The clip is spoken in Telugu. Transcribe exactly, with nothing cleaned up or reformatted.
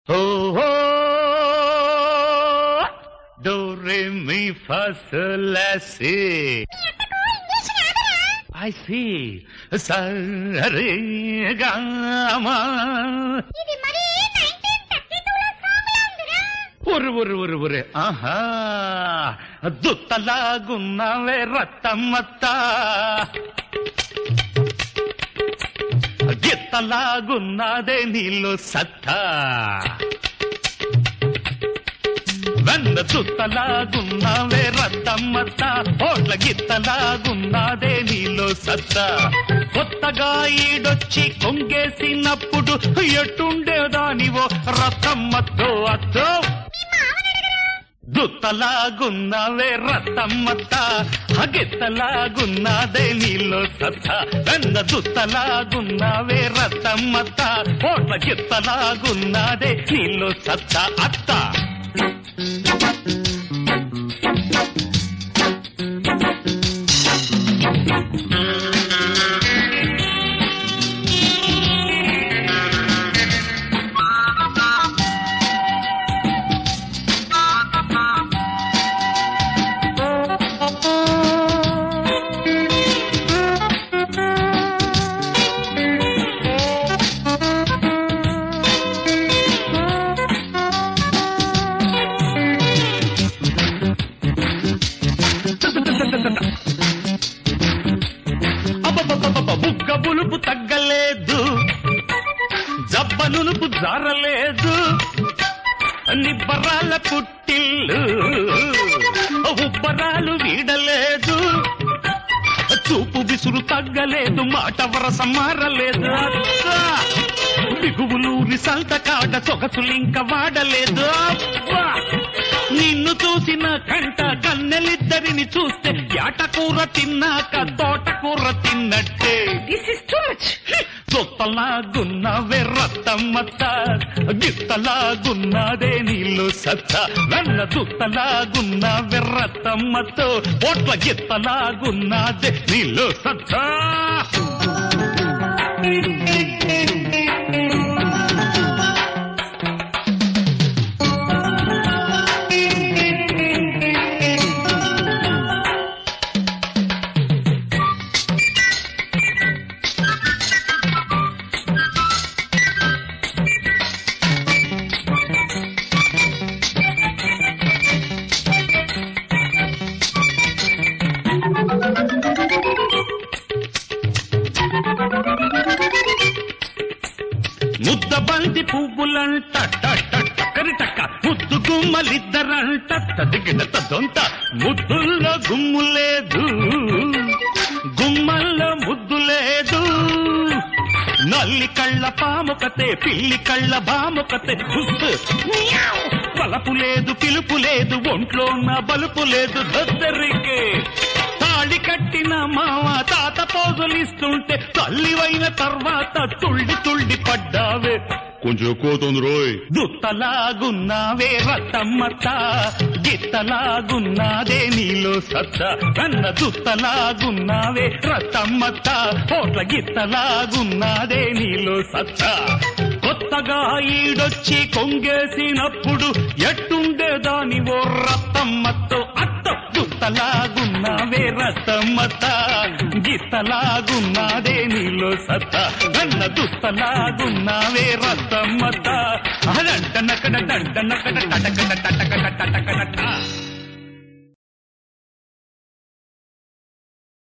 Oh, oh, do, re, mi, fa, sol, la, si. I see. Sa, re, ga, ma. ఇది మరి నైన్టీన్ థర్టీ టూ లో సాంగ్ లా ఉందిరా. ఒరు ఒరు ఒరు ఒరే ఆహా దుత్తలాగున్నావే రత్తమ్మత్త గిత్తలాగున్నాదే నీలో సత్తా వెన్న దుత్తలాగున్నావే రత్తమ్మత్త ఓట్ల గిత్తలాగున్నాదే నీలో సత్తా కొత్తగా ఈడొచ్చి కొంగేసినప్పుడు ఎట్టుండేదానివో రత్తమ్మతో అత్తో దుత్తలాగున్నావే రత్తమ్మత్త గిత్తలాగున్నాదే నీలో సత్త వెన్న దుత్తలాగున్నావే రత్తమ్మత్త ఓట్ల గిత్తలాగున్నాదే నీలో సత్త అత్త బుగ్గ బులుపు తగ్గలేదు జబ్బ నునుపు జారలేదు నిబ్బరాల పుట్టిల్లు ఉబ్బరాలు వీడలేదు చూపు విసురు తగ్గలేదు మాట వరస మారలేదు బిగువులూరి సంత కాడ సొగసులింక వాడలేదు అబ్బా నిన్ను చూసిన కంట కన్నెలిద్దరిని చూస్తే యాటకూర తిన్నాక తోటకూర తిన్నట్టే దుత్తలాగున్నావే రత్తమ్మత్త గిత్తలాగున్నాదే నీళ్ళు సత్త వెన్న దుత్తలాగున్నావే రత్తమ్మతో ఓట్ల గిత్తలాగున్నాదే నీళ్ళు సత్త ముద్ద బంతి పువ్వులంట టక్క ముద్దు గుమ్మలిద్దరంట తదిగిన తొంత ముద్దుల్లో గుమ్ము లేదు గుమ్మల్లో ముద్దు లేదు నల్లి కళ్ళ పాముకతే పిల్లి కళ్ళ బాముకతే పలపు లేదు పిలుపు లేదు ఒంట్లో నా బలుపు లేదు దద్దరికే తాళి కట్టిన మామ తాత పోజులిస్తుంటే తల్లివైన తర్వాత తుళ్ళి తుళ్ళి పడ్డావే కొంచెం ఎక్కువవుతుంది రోయ్ దుత్తలాగున్నావే రత్తమ్మత్త గిత్తలాగున్నాదే నీలో సత్త కన్న దుత్తలాగున్నావే రత్తమ్మత్త ఓట్ల గిత్తలాగున్నాదే నీలో సత్త కొత్తగా ఈడొచ్చి కొంగేసినప్పుడు ఎట్టుండేదాని ఓ రత్తమ్మతో అత్త దుత్తలాగున్నావే రత్తమ్మత్త గిత్తలాగున్నాదే నీలో సత్త కన్న దుత్తలాగున్నావే రత్తమ్మత్త అదంట నకడ దంట నకడ టటకడ టటకడ టటకడ